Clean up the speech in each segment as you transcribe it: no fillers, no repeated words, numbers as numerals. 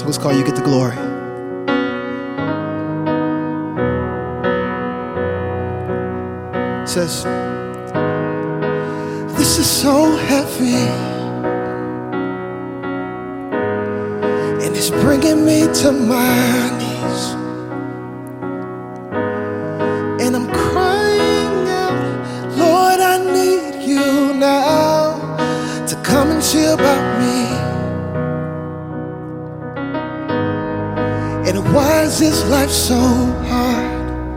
was called You Get the Glory. It says, this is so heavy, and it's bringing me to my knees, and I'm crying out, Lord, I need you now to come and see about me. And why is this life so hard?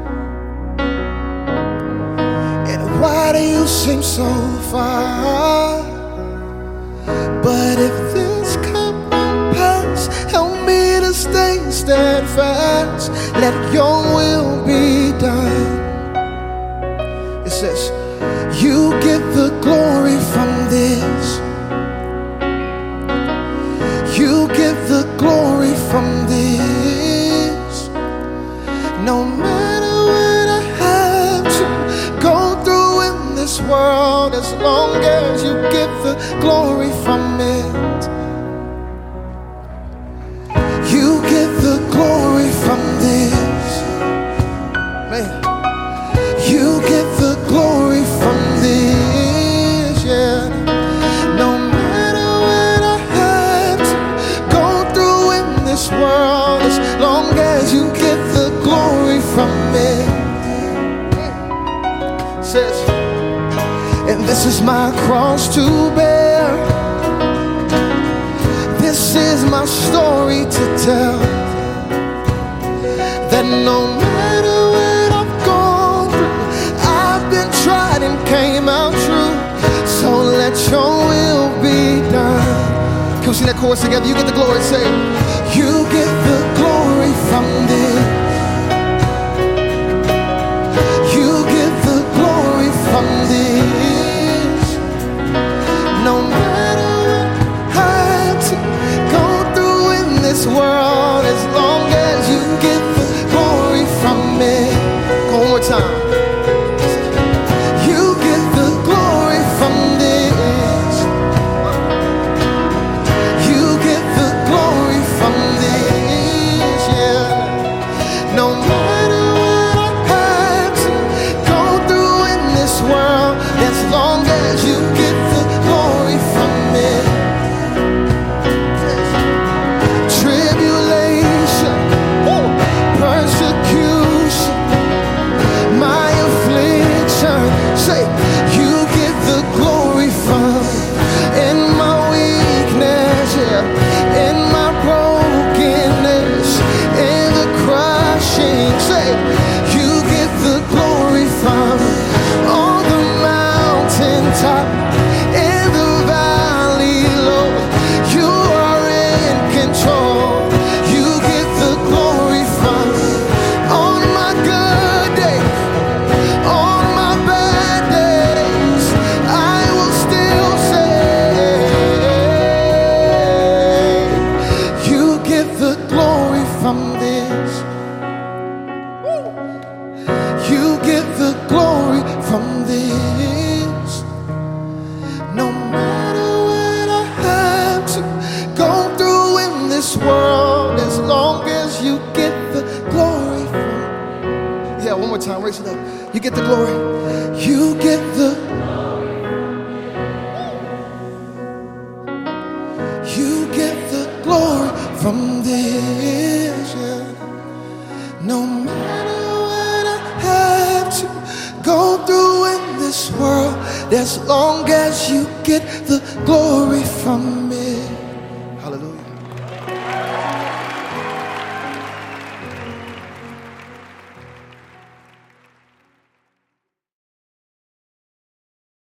And why do you seem so far? But if this cup won't pass, help me to stay steadfast. Let your will be done. It says, you get the glory from this. You get the glory from this. No matter what I have to go through in this world, as long as you get the glory from it. You get the glory from this. Man, you get the glory from this, yeah. No matter what I have to go through in this world, as long as you get the glory from it. Says, and this is my cross to bear. This is my story to tell, that no matter what I've gone through, I've been tried and came out true. So let your will be done. Can we sing that chorus together? You get the glory. Say, you get the glory from this. You get the glory from this. No matter what I have to go through in this world, as long as you get the glory from it. Go one more time. You get the glory from this. You get the glory from this, yeah. No matter what I have to go through in this world, as long as you get the glory from it. Tribulation, persecution, my affliction, say, you get the glory from. In my weakness, yeah, in my brokenness, in the crushing, say, you get the glory from. On the mountaintop, in the valley low, you are in control. You get the glory from. On my good day, on my bad days, I will still say, you get the glory from this. You get the glory from this. No matter what I have to go through in this world, as long as you get the glory from. Yeah, one more time, raise it up. You get the glory. You get the. You get the glory from this, yeah. No matter what I have to go through in this world, as long as you get the glory from me.